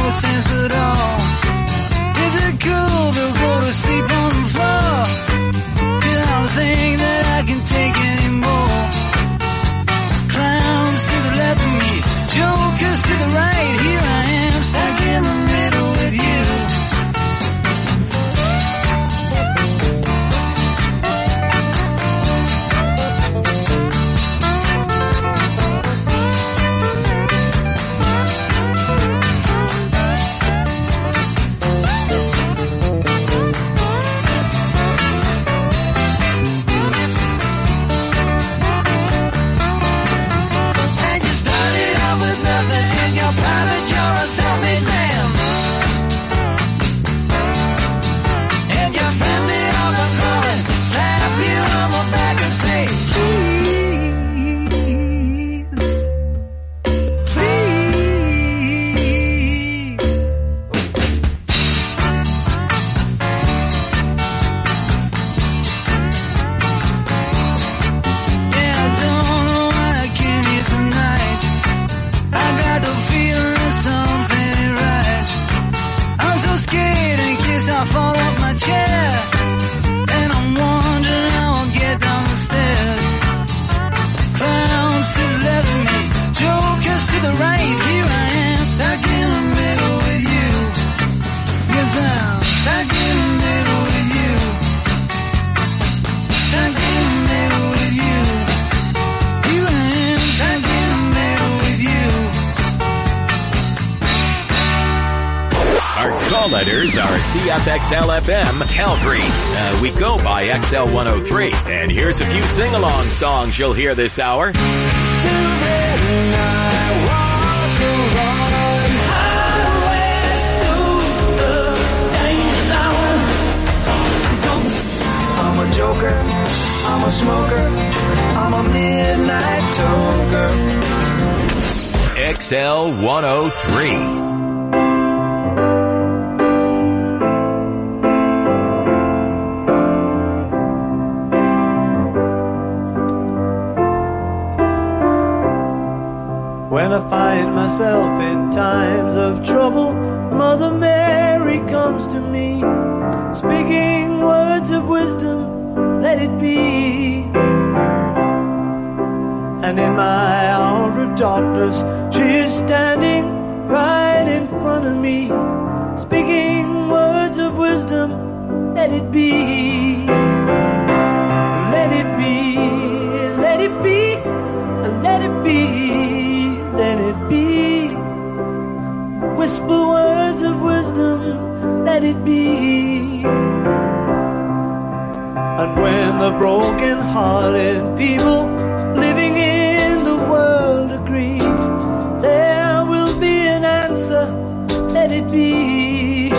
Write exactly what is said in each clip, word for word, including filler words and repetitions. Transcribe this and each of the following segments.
no sense at all. Is it cool to go to sleep on the floor? I don't think that I can take anymore. Clowns to the left of me, jokers to the right. Here I am, stuck in the middle with you. Letters are C F X L F M Calgary. Uh, we go by X L one oh three. And here's a few sing-along songs you'll hear this hour. I'm a joker, I'm a smoker, I'm a midnight toker. X L one oh three. When I find myself in times of trouble, Mother Mary comes to me, speaking words of wisdom, let it be. And in my hour of darkness, she is standing right in front of me, speaking words of wisdom, let it be. Let it be, let it be, let it be. Let it be. Whisper words of wisdom, let it be. And when the broken-hearted people living in the world agree, there will be an answer, let it be.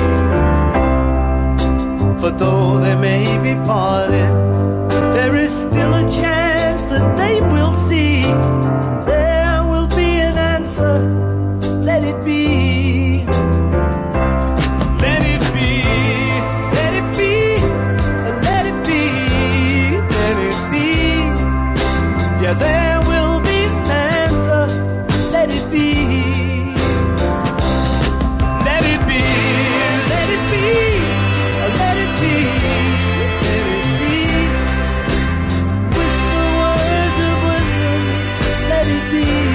For though they may be parted, there is still a chance that they will see. There will be an answer, let it be. Let it be, let it be, let it be, let it be. Yeah, there will be an answer, let it be. Let it be, let it be, let it be, let it be. Whisper words of wisdom, let it be.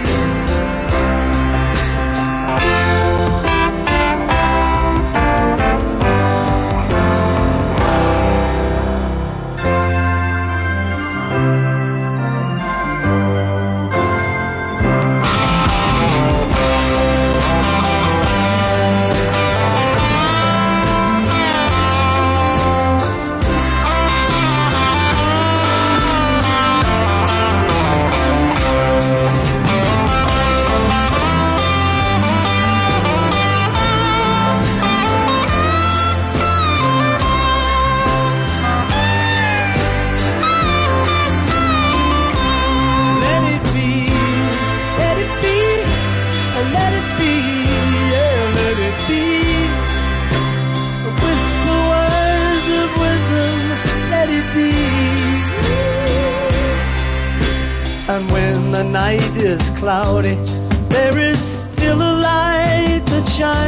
And when the night is cloudy, there is still a light that shines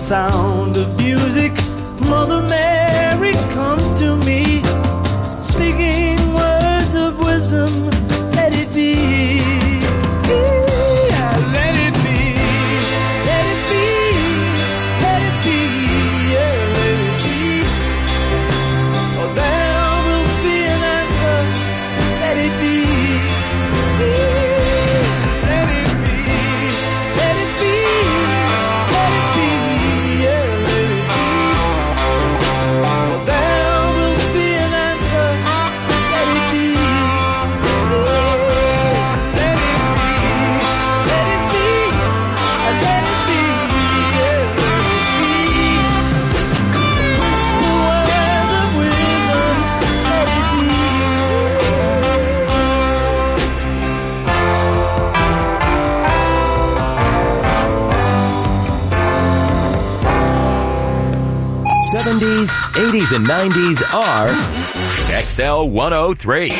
sound of music, Mother Mary comes to me, speaking words of wisdom. Let it be. Yeah, let it be. Let it be. Let it be. Yeah, let it be. Oh, there will be an answer. Let it be. seventies, eighties, and nineties are X L one oh three.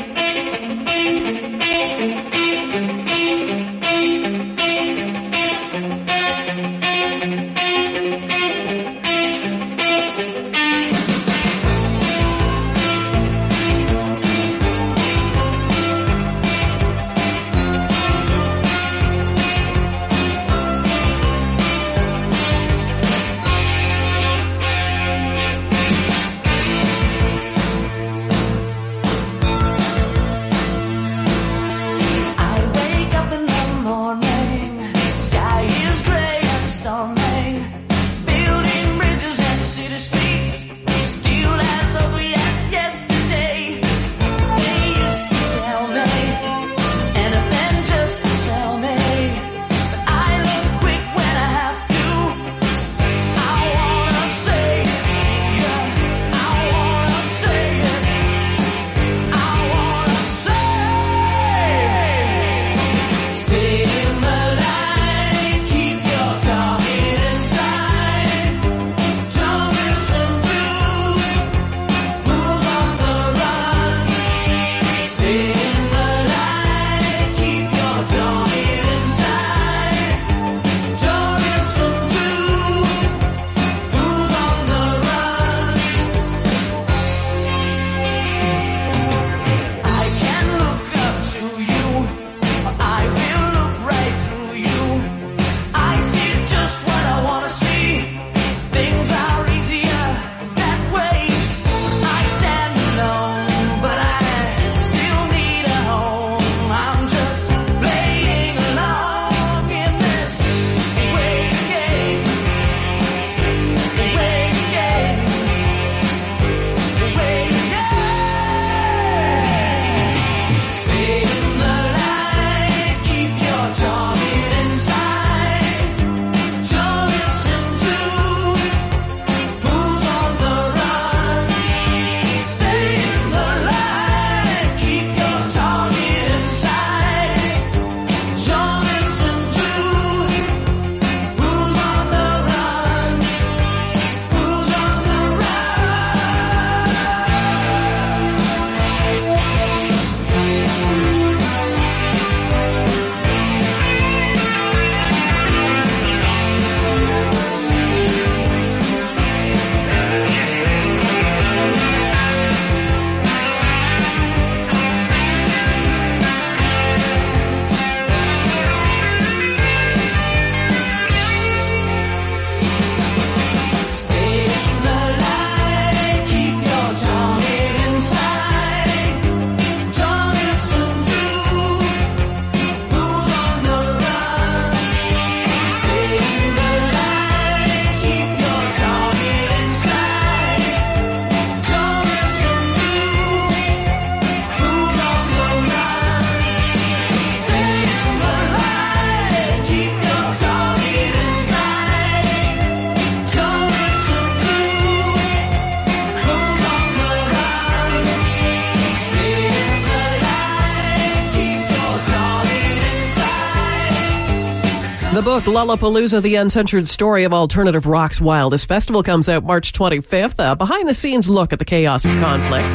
The book, Lollapalooza, The Uncensored Story of Alternative Rock's Wildest Festival, comes out March twenty-fifth. A behind-the-scenes look at the chaos and conflict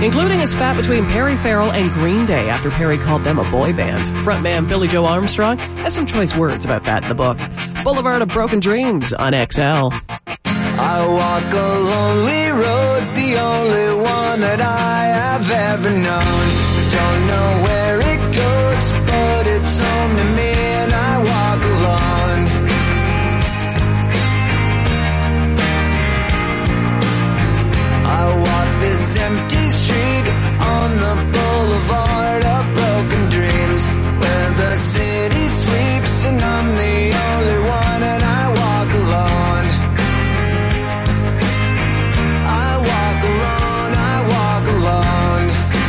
including a spat between Perry Farrell and Green Day after Perry called them a boy band. Frontman Billy Joe Armstrong has some choice words about that in the book. Boulevard of Broken Dreams on X L. I walk a lonely road, the only one that I have ever known. Don't know where it goes, but it's home to me and I walk alone. I walk this empty street on the boulevard of broken dreams, where the city sleeps and I'm the only one and I walk alone. I walk alone, I walk alone.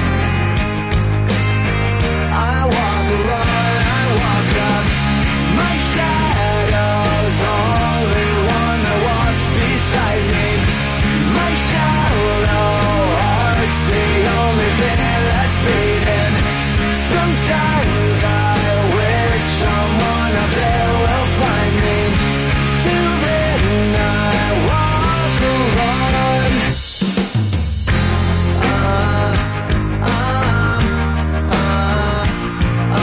I walk alone, I walk up. My shadow's only one that walks beside me. My shallow heart's the only thing that's beating. Sometimes I wish someone up there will find me. Till then I walk alone. Uh, uh, uh, uh,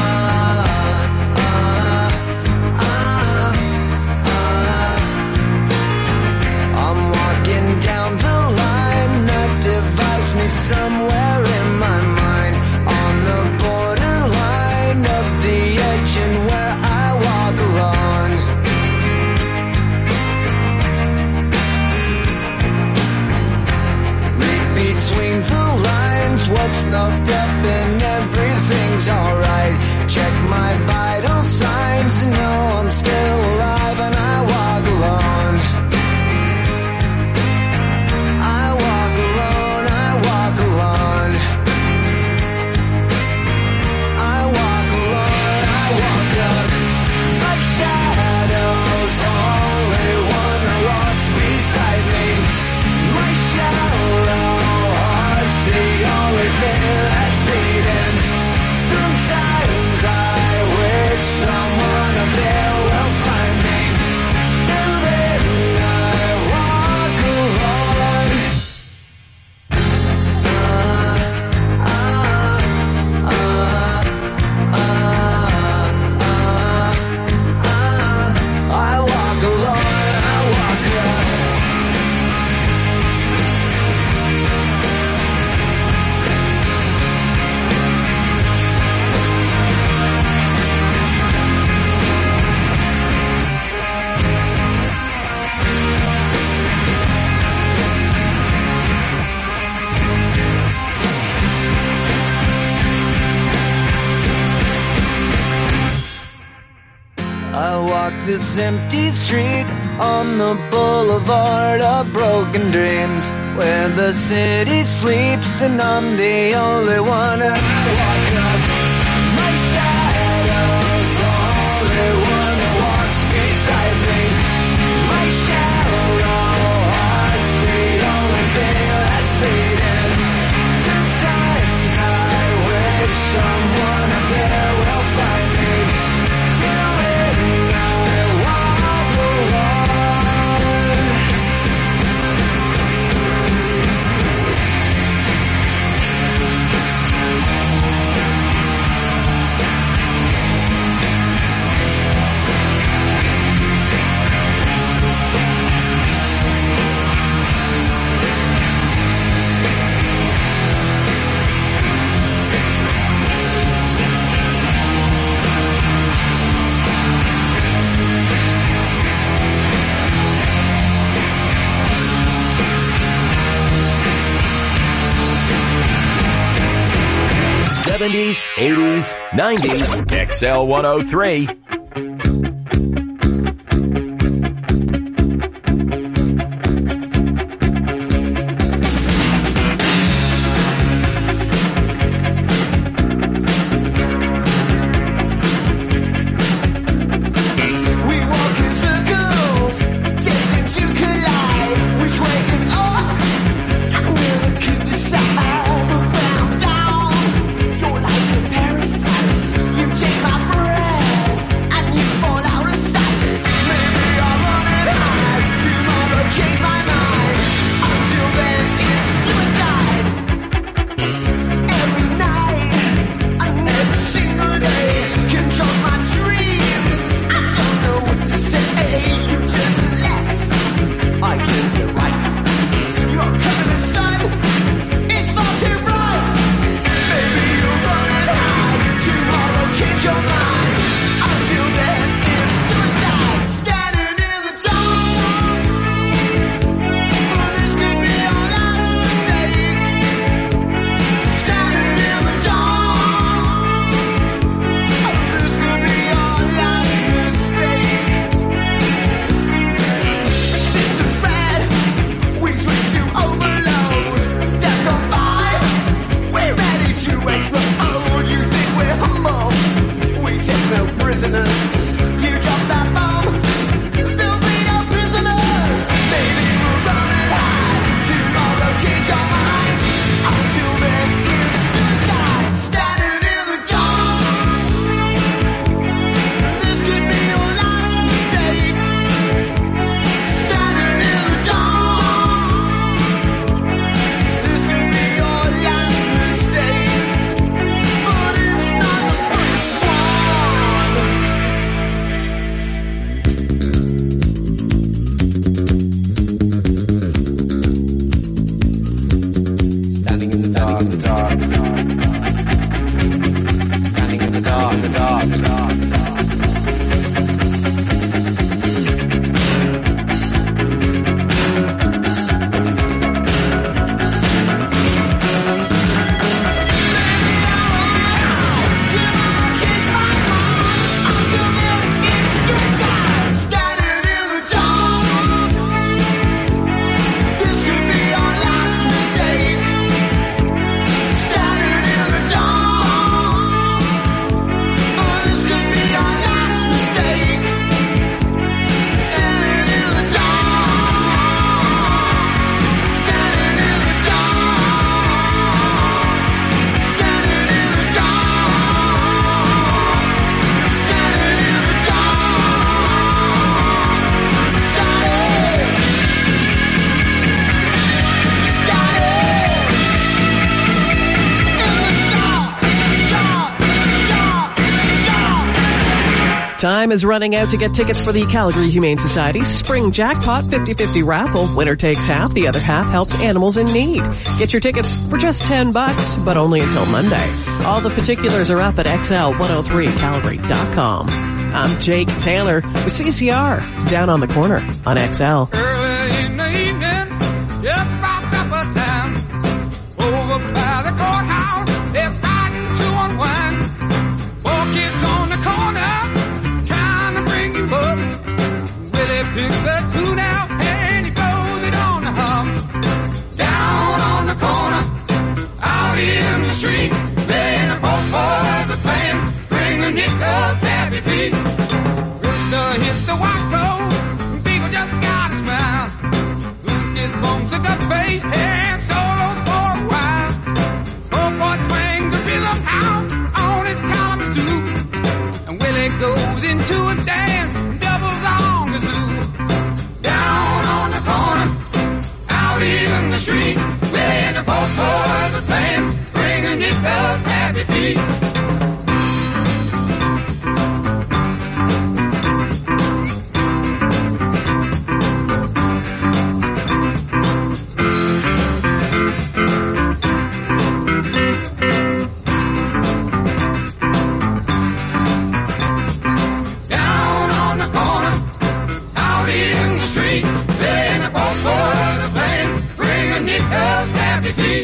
uh, uh, uh. I'm walking down the line that divides me somewhere in my mind, on the borderline of the edge and where I walk alone. Read between the lines what's snuffed up and everything's alright. Check my vital signs and know I'm still alive and I walk alone. I walk alone, I walk alone. I walk alone, I walk up. My shadow's only one that walks beside me. My shallow heart's the only thing that's beating. Sometimes I wish someone up there will find me. Till then I walk alone. Uh, uh, uh, uh, uh, I walk alone, I walk up. I walk this empty street on the boulevard of broken dreams, where the city sleeps and I'm the only one and I walk up. My shadow's only one that walks beside me. My shallow heart's the only thing that's beating. Sometimes I wish someone up there will find me. Till then I walk alone. seventies, eighties, nineties, X L one oh three. We walk in circles, destined to collide. Which way is up? I will keep the side, but when I'm down, you're like a parasite. You take my breath. dark, the dark, the dark. Standing in the dark, the dark, the dark, the dark. Time is running out to get tickets for the Calgary Humane Society's Spring Jackpot fifty-fifty raffle. Winner takes half, the other half helps animals in need. Get your tickets for just ten bucks, but only until Monday. All the particulars are up at X L one oh three calgary dot com. I'm Jake Taylor with C C R, down on the corner on X L. Early in the evening, just about supper time, over by the courthouse, they're starting to unwind. Four kids on the corner, picks the tune out and he blows it on the hum. Down on the corner, out in the street, playing the poor boys are playing, bring a nickel happy feet. Rooster hits the white road, and people just gotta smile. Lucas bumps a gut face and solos for a while. Poor boy twangs the rhythm out on his Kalamazoo, and Willie goes into a dance, doubles on the zoo. In the street, where the poor boys are playing, bring a nickel happy feet. Down on the corner, out in the street, where the poor boys are playing, bring a nickel happy feet.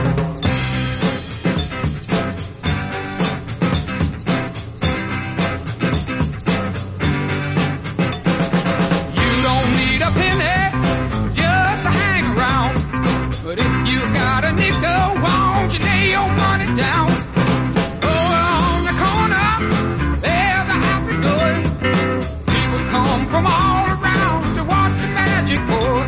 You don't need a penny just to hang around, but if you got a nickel, won't you lay your money down? Over on the corner, there's a happy door. People come from all around to watch the magic pour.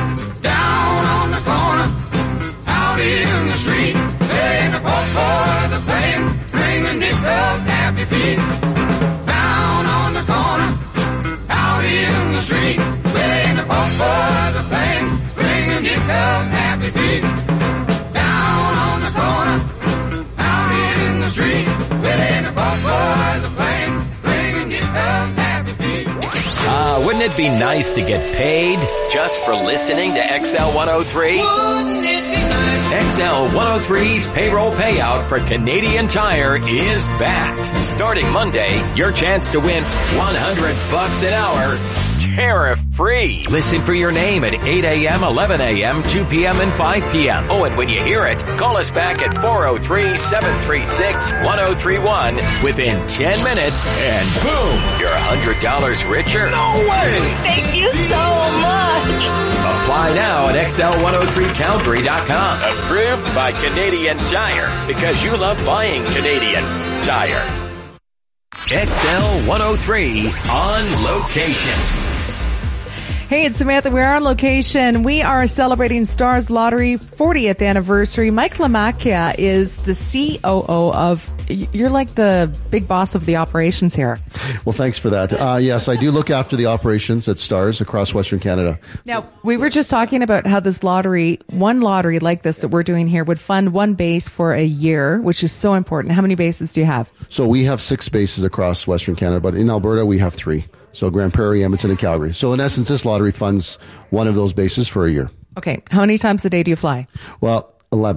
In the street, playing the poor boys are playing, bring a nickel happy feet. Down on the corner, out in the street, playing the poor boys are playing, bring a nickel happy feet. Down on the corner, out in the street, playing the poor boys are playing, bring a nickel happy feet. Ah, uh, wouldn't it be nice to get paid just for listening to X L one oh three? Wouldn't it be nice? X L one oh three's payroll payout for Canadian Tire is back. Starting Monday, your chance to win one hundred bucks an hour, tariff-free. Listen for your name at eight a.m., eleven a.m., two p.m., and five p.m. Oh, and when you hear it, call us back at four oh three, seven three six, one oh three one within ten minutes, and boom, you're one hundred dollars richer. No way! Thank you so much! Apply now at X L one oh three calgary dot com. Approved by Canadian Tire, because you love buying Canadian Tire. X L one oh three on location. Hey, it's Samantha. We're on location. We are celebrating Stars Lottery fortieth anniversary. Mike Lamacchia is the C O O of, you're like the big boss of the operations here. Well, thanks for that. Uh, yes, I do look after the operations at Stars across Western Canada. Now, we were just talking about how this lottery, one lottery like this that we're doing here would fund one base for a year, which is so important. How many bases do you have? So we have six bases across Western Canada, but in Alberta we have three. So Grand Prairie, Edmonton, and Calgary. So in essence, this lottery funds one of those bases for a year. Okay. How many times a day do you fly? Well, eleven.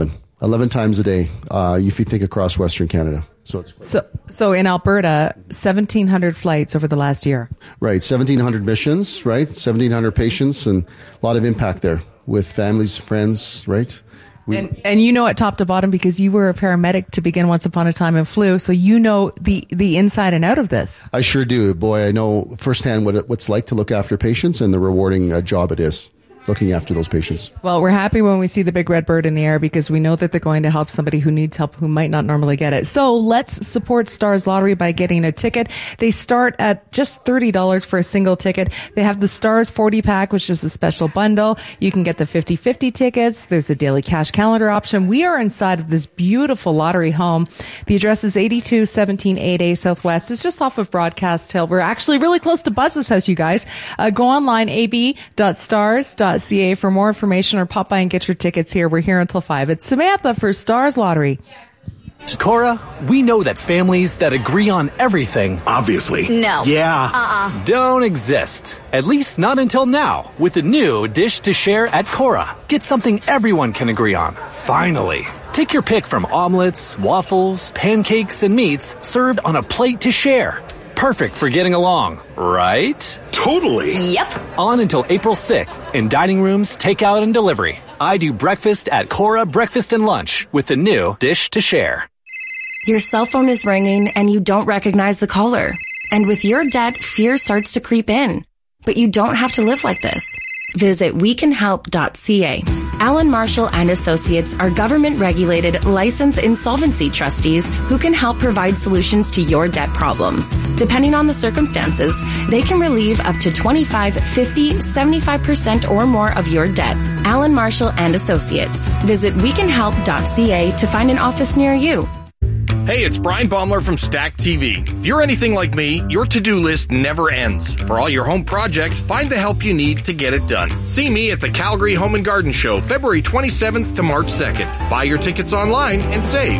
eleven times a day, uh, if you think across Western Canada. So it's So, so in Alberta, seventeen hundred flights over the last year. right, seventeen hundred missions, right, seventeen hundred patients, and a lot of impact there with families, friends, right. We, And, and you know it top to bottom because you were a paramedic to begin once upon a time in flu, so you know the, the inside and out of this. I sure do. Boy, I know firsthand what it, what's like to look after patients and the rewarding uh, job it is, looking after those patients. Well, we're happy when we see the big red bird in the air because we know that they're going to help somebody who needs help who might not normally get it. So let's support Stars Lottery by getting a ticket. They start at just thirty dollars for a single ticket. They have the Stars forty pack, which is a special bundle. You can get the fifty fifty tickets. There's a daily cash calendar option. We are inside of this beautiful lottery home. The address is eighty-two seventeen eight A Southwest. It's just off of Broadcast Hill. We're actually really close to Buzz's house, you guys. Uh, go online, a b dot stars dot c a for more information or pop by and get your tickets here. We're here until five. It's Samantha for Stars Lottery. Cora, we know that families that agree on everything Obviously. No. Yeah. Uh-uh. don't exist. At least not until now, with the new Dish to Share at Cora. Get something everyone can agree on. Finally. Take your pick from omelets, waffles, pancakes, and meats served on a plate to share. Perfect for getting along, right? Totally. Yep. On until April sixth in dining rooms, takeout, and delivery. I do breakfast at Cora Breakfast and Lunch with the new Dish to Share. Your cell phone is ringing and you don't recognize the caller. And with your debt, fear starts to creep in. But you don't have to live like this. Visit we can help dot c a. Allen Marshall and Associates are government-regulated, licensed insolvency trustees who can help provide solutions to your debt problems. Depending on the circumstances, they can relieve up to twenty-five, fifty, seventy-five percent or more of your debt. Allen Marshall and Associates. Visit we can help dot c a to find an office near you. Hey, it's Brian Baumler from Stack T V. If you're anything like me, your to-do list never ends. For all your home projects, find the help you need to get it done. See me at the Calgary Home and Garden Show, February twenty-seventh to March second. Buy your tickets online and save.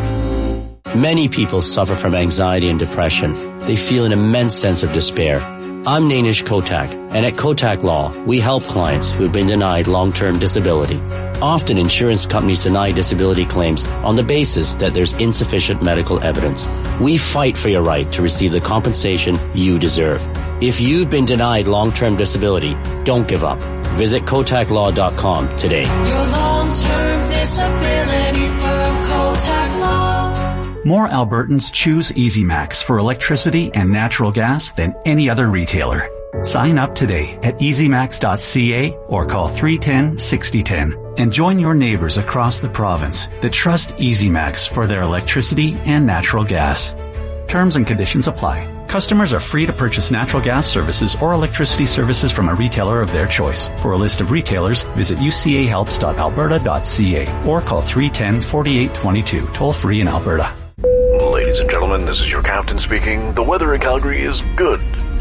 Many people suffer from anxiety and depression. They feel an immense sense of despair. I'm Nainish Kotak, and at Kotak Law, we help clients who have been denied long-term disability. Often insurance companies deny disability claims on the basis that there's insufficient medical evidence. We fight for your right to receive the compensation you deserve. If you've been denied long-term disability, don't give up. Visit kotak law dot com today. Your long-term disability from Kotak Law. More Albertans choose EasyMax for electricity and natural gas than any other retailer. Sign up today at easy max dot c a or call three one zero, six zero one zero and join your neighbors across the province that trust EasyMax for their electricity and natural gas. Terms and conditions apply. Customers are free to purchase natural gas services or electricity services from a retailer of their choice. For a list of retailers, visit u c a helps dot alberta dot c a or call three one zero, four eight two two, toll free in Alberta. Ladies and gentlemen, this is your captain speaking. The weather in Calgary is good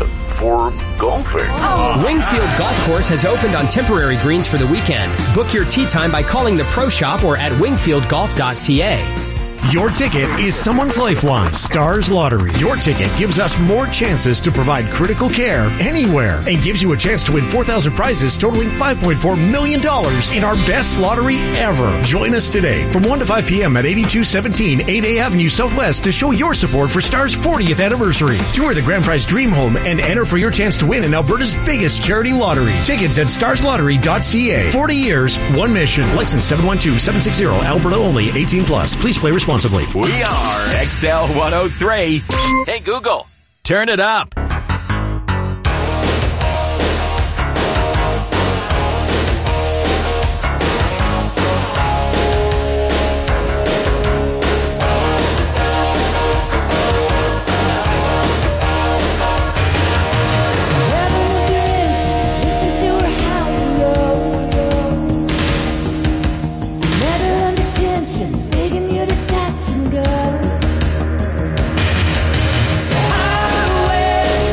for golfing. Oh. Wingfield Golf Course has opened on temporary greens for the weekend. Book your tee time by calling the Pro Shop or at wingfield golf dot c a. Your ticket is someone's lifeline. Stars Lottery. Your ticket gives us more chances to provide critical care anywhere and gives you a chance to win four thousand prizes totaling five point four million dollars in our best lottery ever. Join us today from one to five p.m. at eighty-two seventeen eight A Avenue Southwest to show your support for Stars' fortieth anniversary. Tour the Grand Prize Dream Home and enter for your chance to win in Alberta's biggest charity lottery. Tickets at stars lottery dot c a. forty years, one mission. License seven one two seven six zero. Alberta only. eighteen plus. Please play responsibly. We are X L one oh three. Hey, Google, turn it up. I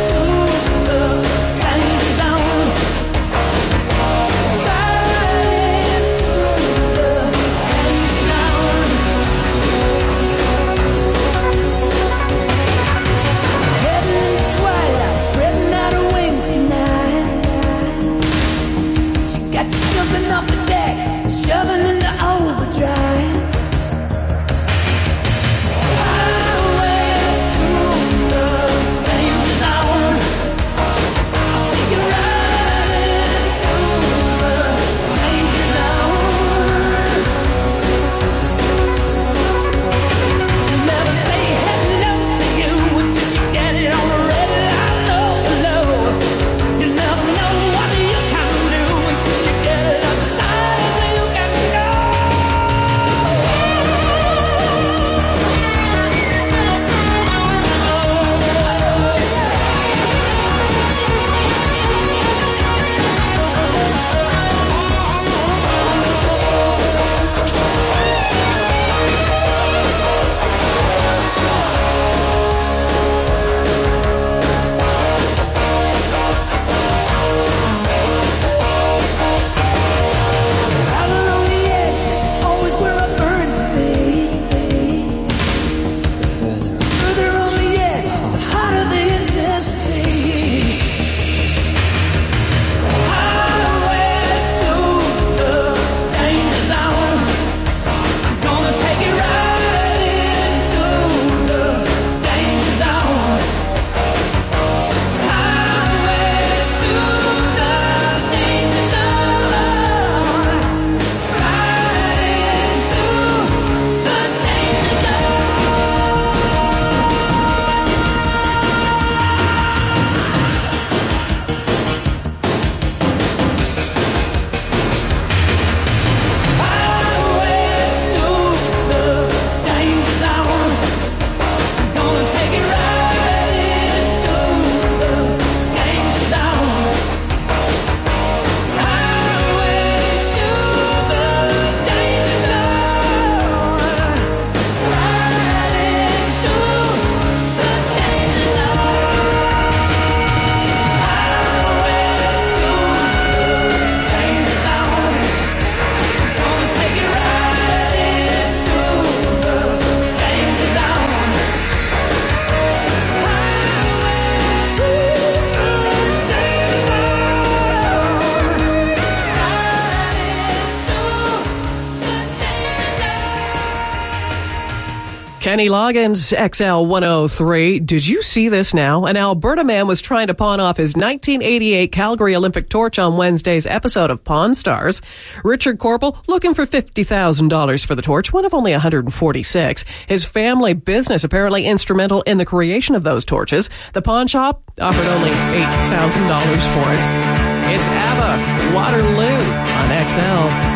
Kenny Loggins, X L one oh three. Did you see this now? An Alberta man was trying to pawn off his nineteen eighty-eight Calgary Olympic torch on Wednesday's episode of Pawn Stars. Richard Corporal looking for fifty thousand dollars for the torch, one of only one hundred forty-six. His family business apparently instrumental in the creation of those torches. The pawn shop offered only eight thousand dollars for it. It's ABBA, Waterloo on X L.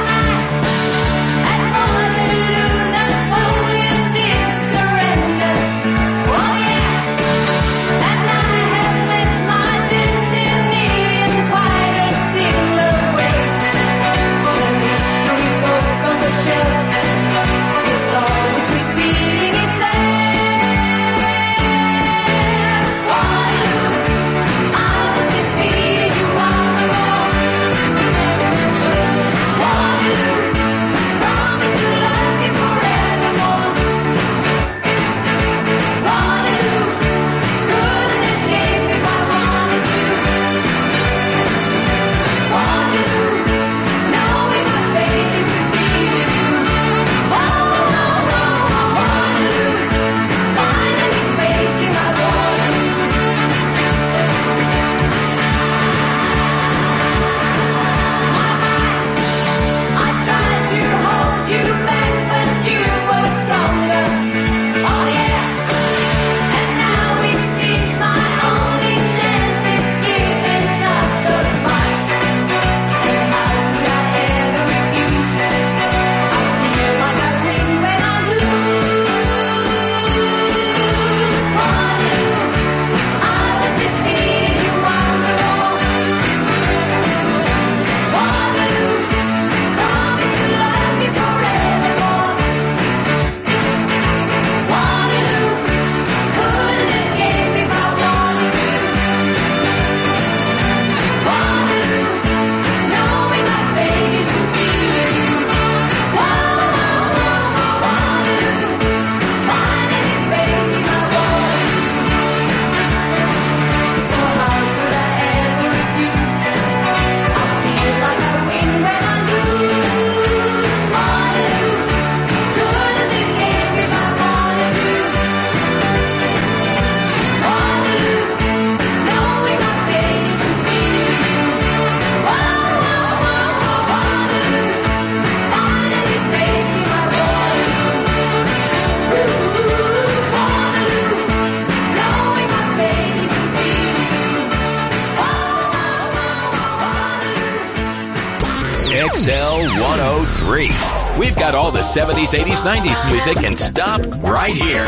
X L one oh three. We've got all the seventies, eighties, nineties music and stop right here.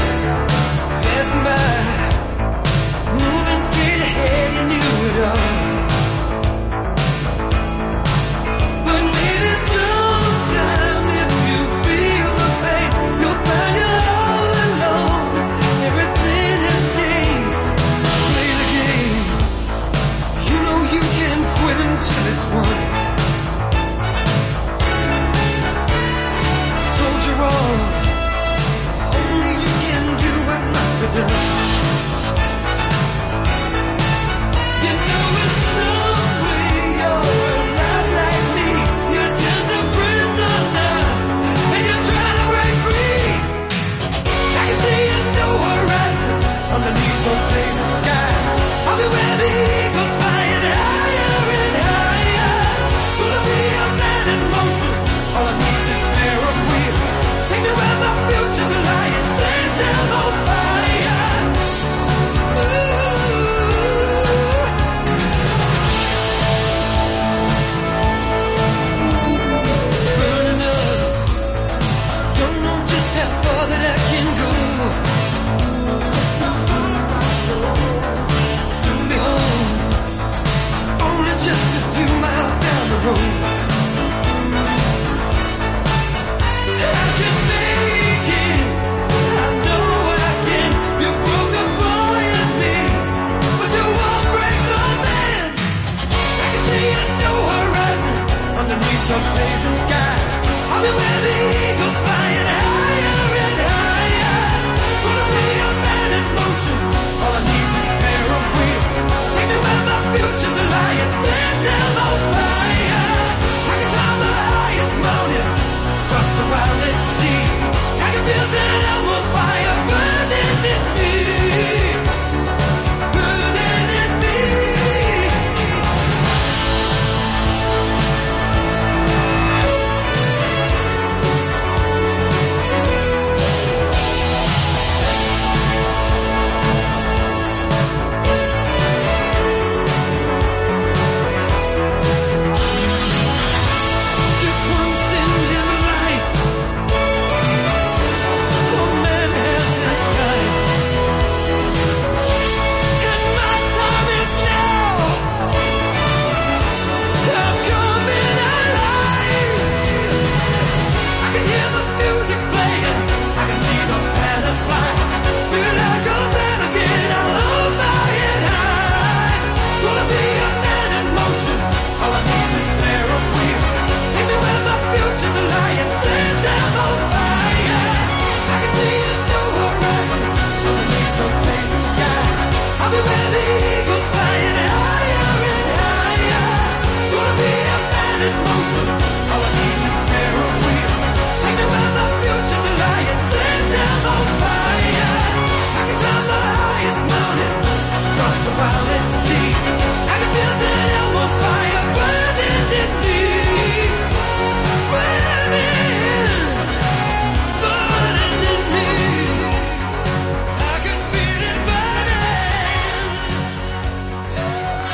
Moving straight ahead, you knew it all.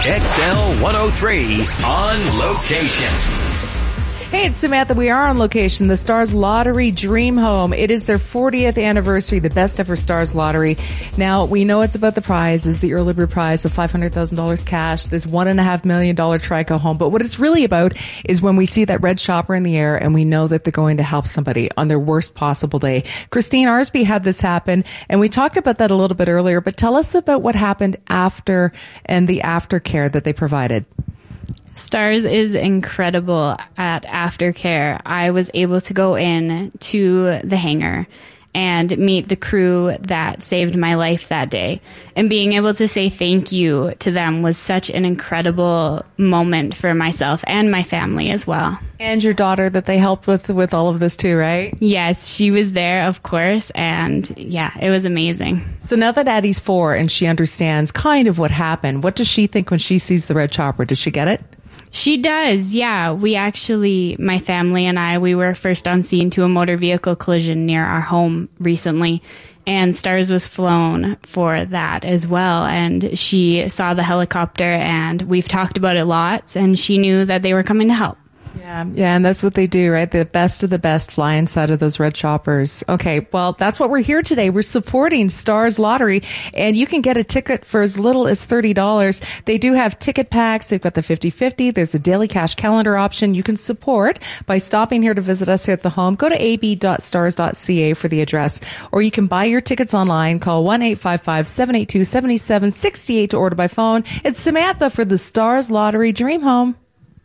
X L one oh three on location. Hey, it's Samantha. We are on location. The Stars Lottery Dream Home. It is their fortieth anniversary, the best ever Stars Lottery. Now, we know it's about the prize, is the early bird prize of five hundred thousand dollars cash, this one and a half million dollar Trico home. But what it's really about is when we see that red shopper in the air and we know that they're going to help somebody on their worst possible day. Christine Arsby had this happen, and we talked about that a little bit earlier, but tell us about what happened after and the aftercare that they provided. Stars is incredible at aftercare. I was able to go in to the hangar and meet the crew that saved my life that day. And being able to say thank you to them was such an incredible moment for myself and my family as well. And your daughter that they helped with, with all of this too, right? Yes, she was there, of course. And yeah, it was amazing. So now that Addie's four and she understands kind of what happened, what does she think when she sees the red chopper? Does she get it? She does, yeah. We actually, my family and I, we were first on scene to a motor vehicle collision near our home recently, and Stars was flown for that as well. And she saw the helicopter, and we've talked about it lots, and she knew that they were coming to help. Yeah, yeah, and that's what they do, right? The best of the best fly inside of those red choppers. Okay, well, that's what we're here today. We're supporting Stars Lottery, and you can get a ticket for as little as thirty dollars. They do have ticket packs. They've got the fifty-fifty. There's a daily cash calendar option. You can support by stopping here to visit us here at the home. Go to a b dot stars dot c a for the address, or you can buy your tickets online. Call one eight five five, seven eight two, seven seven six eight to order by phone. It's Samantha for the Stars Lottery Dream Home.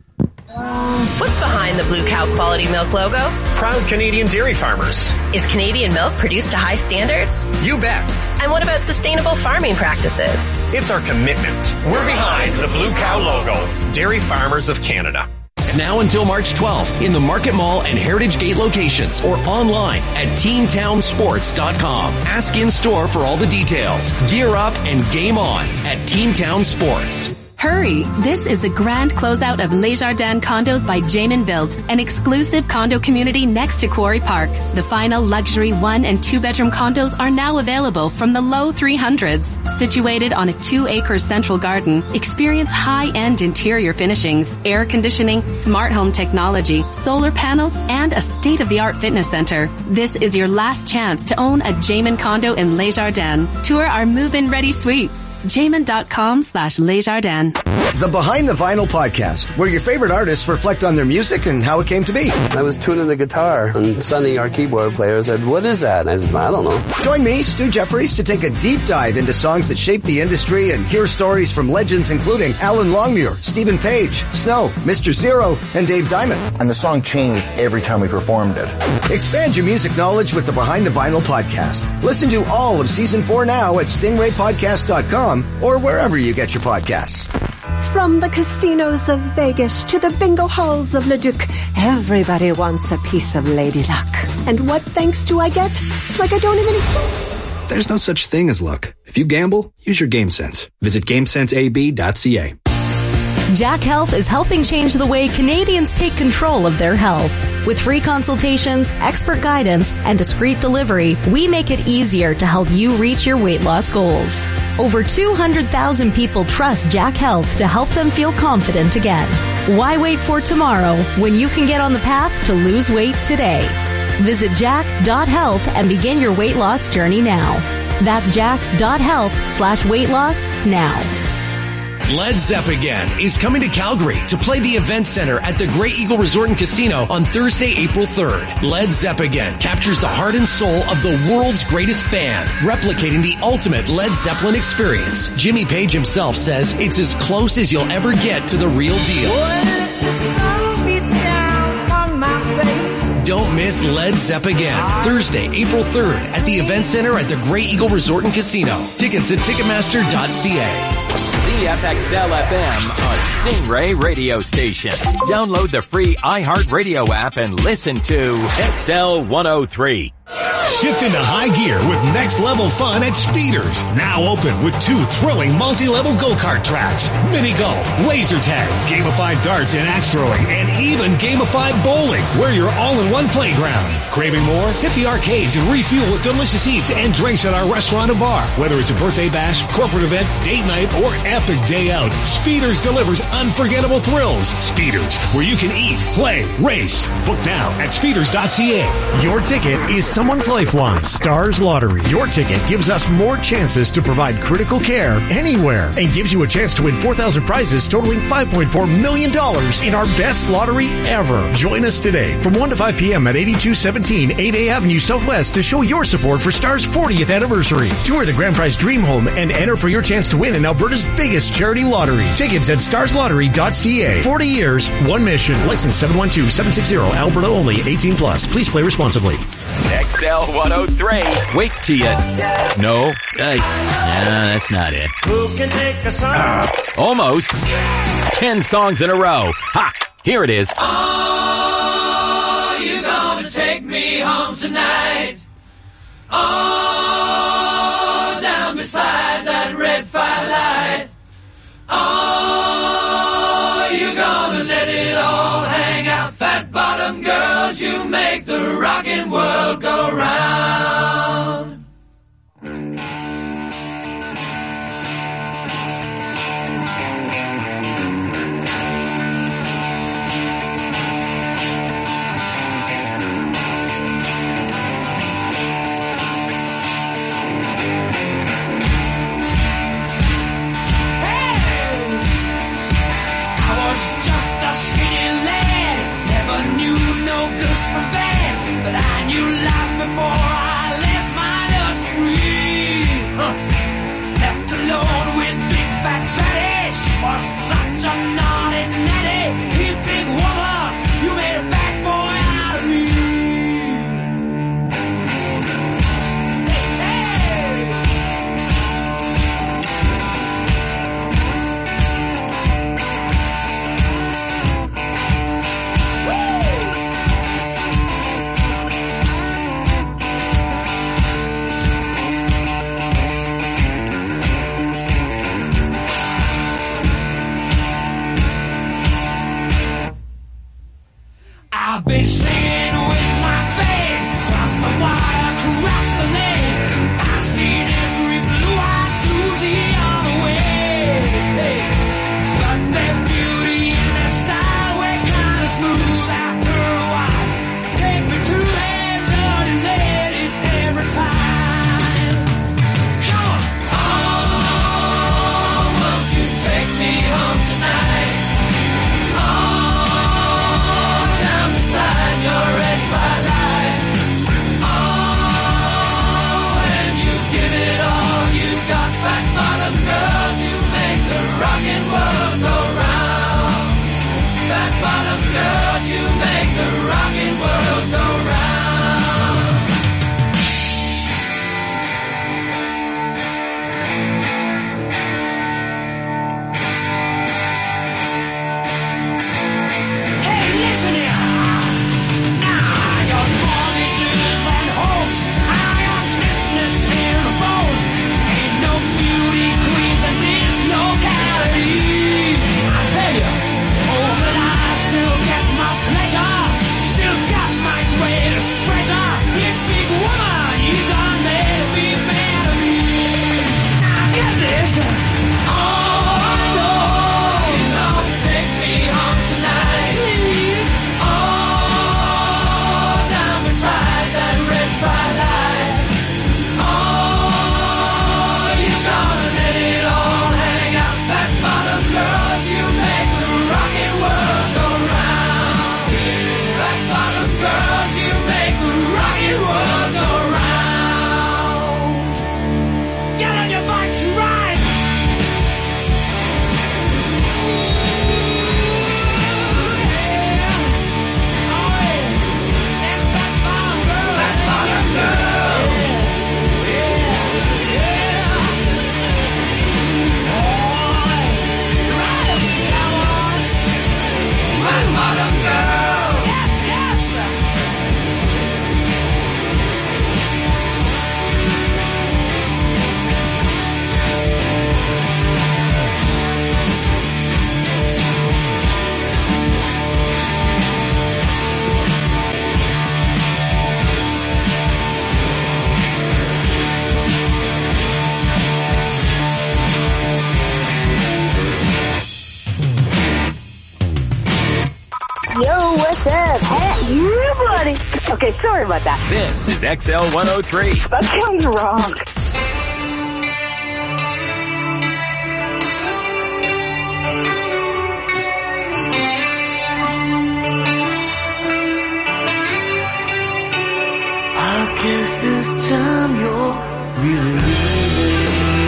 What's behind the Blue Cow Quality Milk logo? Proud Canadian dairy farmers. Is Canadian milk produced to high standards? You bet. And what about sustainable farming practices? It's our commitment. We're behind the Blue Cow logo. Dairy Farmers of Canada. Now until March twelfth in the Market Mall and Heritage Gate locations or online at teen town sports dot com. Ask in store for all the details. Gear up and game on at Teen Town Sports. Hurry! This is the grand closeout of Desjardins Condos by Jamin Built, an exclusive condo community next to Quarry Park. The final luxury one and two bedroom condos are now available from the low three hundreds. Situated on a two acre central garden, experience high-end interior finishings, air conditioning, smart home technology, solar panels, and a state-of-the-art fitness center. This is your last chance to own a Jamin condo in Desjardins. Tour our move-in ready suites. Jamin.com slash Desjardins. The Behind the Vinyl podcast, where your favorite artists reflect on their music and how it came to be. I was tuning the guitar, and Sonny, our keyboard player, said, "What is that?" And I said, "I don't know." Join me, Stu Jeffries, to take a deep dive into songs that shaped the industry and hear stories from legends including Alan Longmuir, Stephen Page, Snow, Mister Zero, and Dave Diamond. And the song changed every time we performed it. Expand your music knowledge with the Behind the Vinyl podcast. Listen to all of season four now at stingray podcast dot com or wherever you get your podcasts. From the casinos of Vegas to the bingo halls of Leduc, everybody wants a piece of Lady Luck. And what thanks do I get? It's like I don't even exist. There's no such thing as luck. If you gamble, use your game sense. Visit game sense a b dot c a. Jack Health is helping change the way Canadians take control of their health. With free consultations, expert guidance, and discreet delivery, we make it easier to help you reach your weight loss goals. Over two hundred thousand people trust Jack Health to help them feel confident again. Why wait for tomorrow when you can get on the path to lose weight today? Visit jack dot health and begin your weight loss journey now. That's jack dot health slash weight loss now. Led Zepp again is coming to Calgary to play the Event Center at the Grey Eagle Resort and Casino on Thursday, April third. Led Zepp again captures the heart and soul of the world's greatest band, replicating the ultimate Led Zeppelin experience. Jimmy Page himself says it's as close as you'll ever get to the real deal. Don't miss Led Zepp again. Thursday, April third at the Event Center at the Grey Eagle Resort and Casino. Tickets at ticketmaster dot c a. C F X L F M, a Stingray radio station. Download the free iHeartRadio app and listen to X L one oh three. Shift into high gear with next level fun at Speeders. Now open with two thrilling multi-level go-kart tracks, mini golf, laser tag, gamified darts and axe throwing, and even gamified bowling, where you're all in one playground. Craving more? Hit the arcades and refuel with delicious eats and drinks at our restaurant and bar. Whether it's a birthday bash, corporate event, date night, or epic day out, Speeders delivers unforgettable thrills. Speeders, where you can eat, play, race. Book now at speeders dot c a. Your ticket is someone's lifeline. Stars Lottery. Your ticket gives us more chances to provide critical care anywhere and gives you a chance to win four thousand prizes totaling five point four million dollars in our best lottery ever. Join us today from one to five p.m. at eighty-two seventeen eight A Avenue Southwest to show your support for Stars' fortieth anniversary. Tour the Grand Prize Dream Home and enter for your chance to win in Alberta's biggest charity lottery. Tickets at stars lottery dot c a. forty years, one mission. License seven one two seven six zero, Alberta only, eighteen plus. Please play responsibly. X L one oh three. Wait till you... No. Uh, nah, that's not it. Who can take a song? Uh, almost. Ten songs in a row. Ha! Here it is. Oh, you're gonna take me home tonight. Oh, down beside that red firelight. Oh, you're gonna let it all hang out. Fat bottom girls, you make the rockin' world go round. Just a skinny lad, never knew no good from bad, but I knew life before I left my nursery. Huh. Left alone with big fat fatty, she was such a naughty natty. You big woman, you made a bad boy out of me. Hey, hey. I've been singing with my band, cross the wire, cross the lane. I've seen every blue-eyed Susie on the way. Hey. But their beauty and their style were kind of smooth after a while. Take me to their bloody ladies every time. Come on! Oh, won't you take me home tonight? Your red firelight. Oh, and you give it all you've got. Fat bottom girls, you make the rockin' world go round. Fat bottom girls, you make the rockin' world go round. Hey, listen here. Beauty queens and this locality. Okay, sorry about that. This is X L one oh three. That sounds wrong. I guess this time you're really leaving.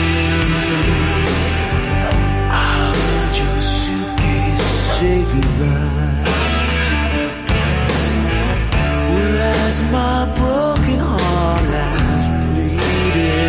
I heard your suitcase say goodbye. Well, as my broken heart lies bleeding,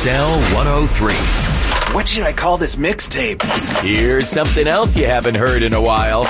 X L one oh three. What should I call this mixtape? Here's something else you haven't heard in a while.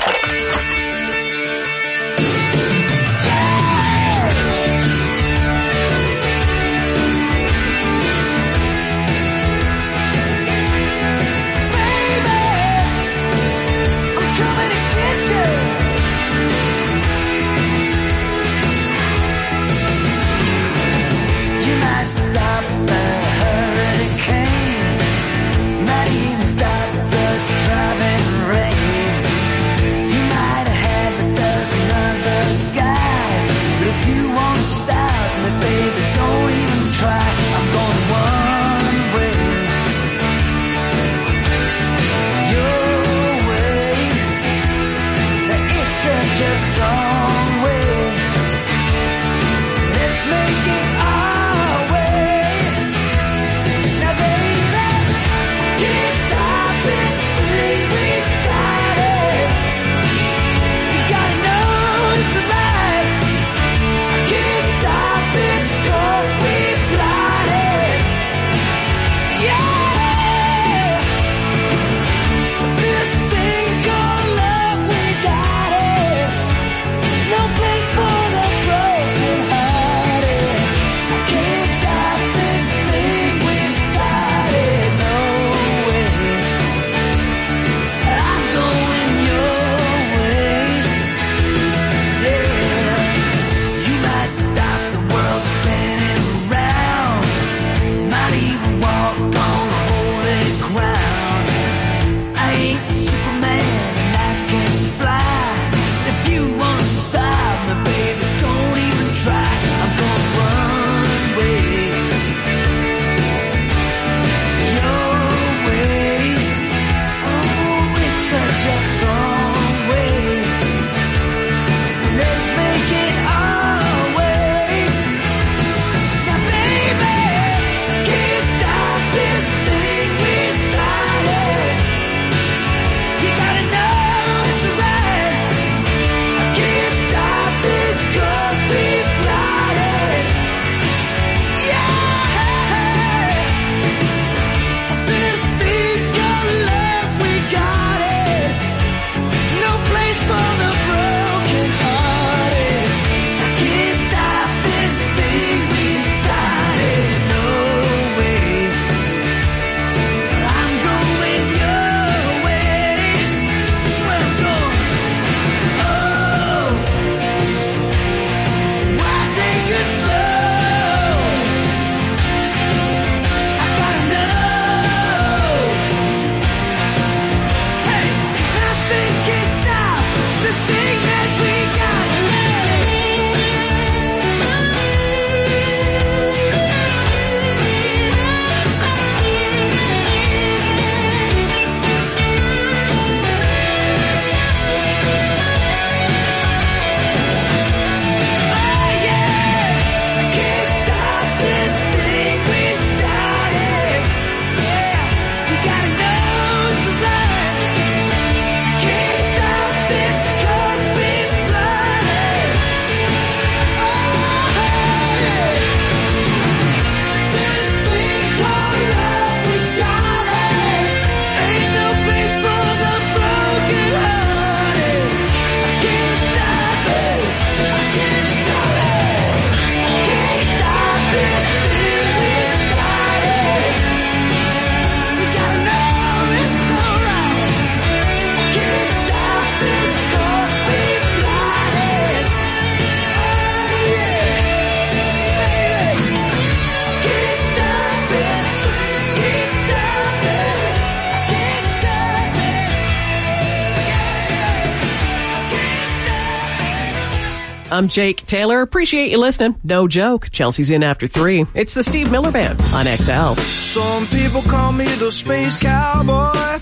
I'm Jake Taylor. Appreciate you listening. No joke. Chelsea's in after three. It's the Steve Miller Band on X L. Some people call me the space cowboy.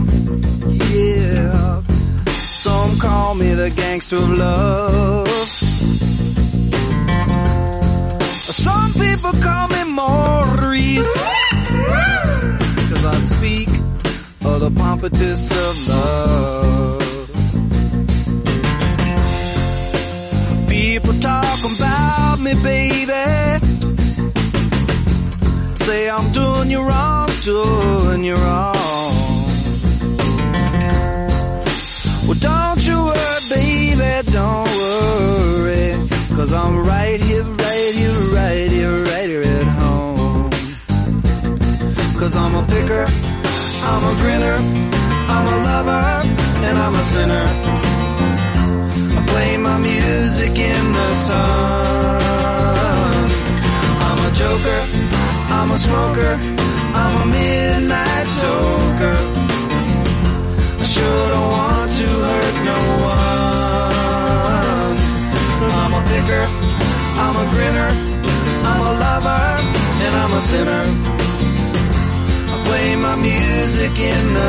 Yeah. Some call me the gangster of love. Some people call me Maurice. Cause I speak of the pompatus of love. People talk about me, baby. say I'm doing you wrong, doing you wrong. Well, don't you worry, baby, don't worry, 'cause I'm right here, right here, right here, right here at home. 'Cause I'm a picker, I'm a grinner, I'm a lover, and I'm a sinner. I play my music in the sun. I'm a joker, I'm a smoker, I'm a midnight toker. I sure don't want to hurt no one. I'm a picker, I'm a grinner, I'm a lover, and I'm a sinner. I play my music in the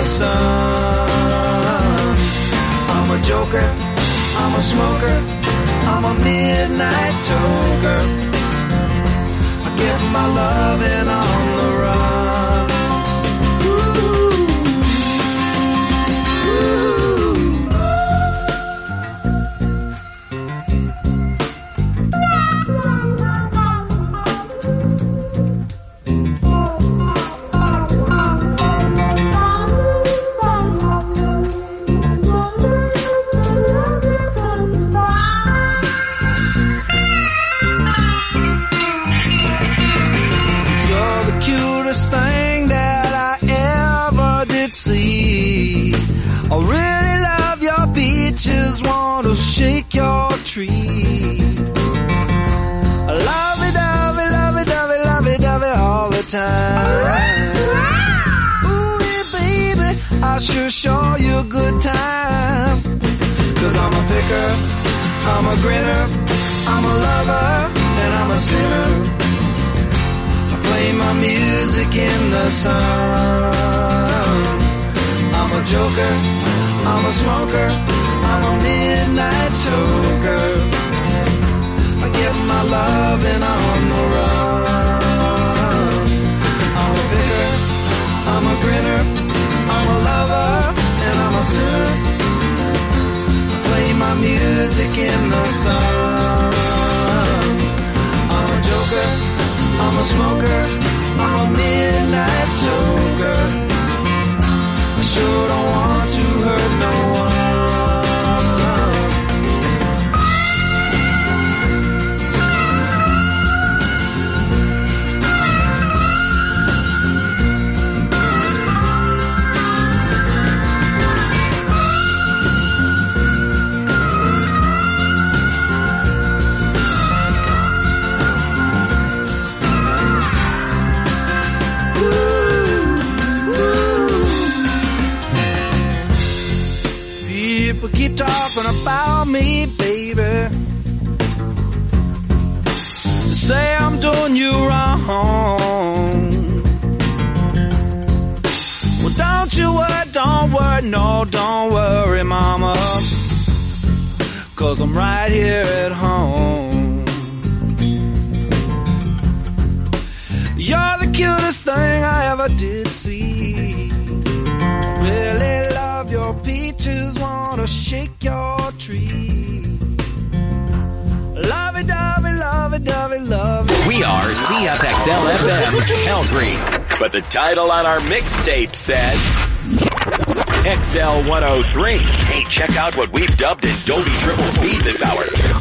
sun. I'm a joker, I'm a smoker, I'm a midnight toker. I get my loving on the run. Ooh, thing that I ever did see. I really love your beaches, want to shake your tree. I love it, love it, love it, love it, love it, love it all the time. Ooh, yeah, baby, I sure show you a good time. 'Cause I'm a picker, I'm a grinner, I'm a lover, and I'm a sinner. Play my music in the sun. I'm a joker, I'm a smoker, I'm a midnight toker. I get my loving on the run. I'm a picker, I'm a grinner, I'm a lover, and I'm a sinner. I play my music in the sun. I'm a joker, I'm a smoker, I'm a midnight toker. I sure don't want to hurt no one. People keep talking about me, baby. They say I'm doing you wrong. Well, don't you worry, don't worry, no, don't worry, mama. 'Cause I'm right here at home. You're the cutest thing I ever did see. Really love your peaches, wanna shake your tree. Love it, love it, love it, love it, love it. We are C F X L F M Calgary, but the title on our mixtape said X L one oh three. Hey, check out what we've dubbed as Dolby Triple Speed this hour.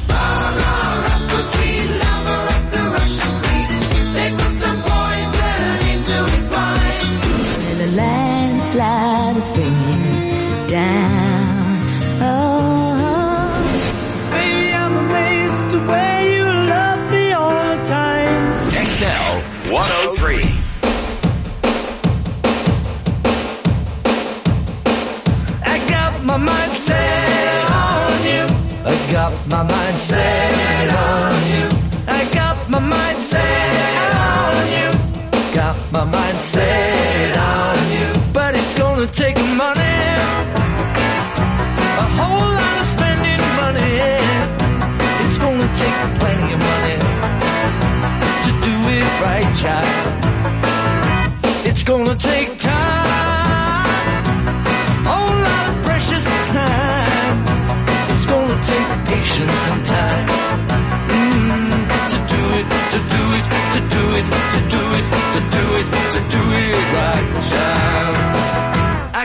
And a landslide will bring you down. Oh, baby, I'm amazed the way you love me all the time. X L one oh three. I got my mind set on you. I got my mind set on you. I got my mind set on you. Got my mind set on you. But it's gonna take money, a whole lot of spending money. It's gonna take plenty of money to do it right, child. It's gonna take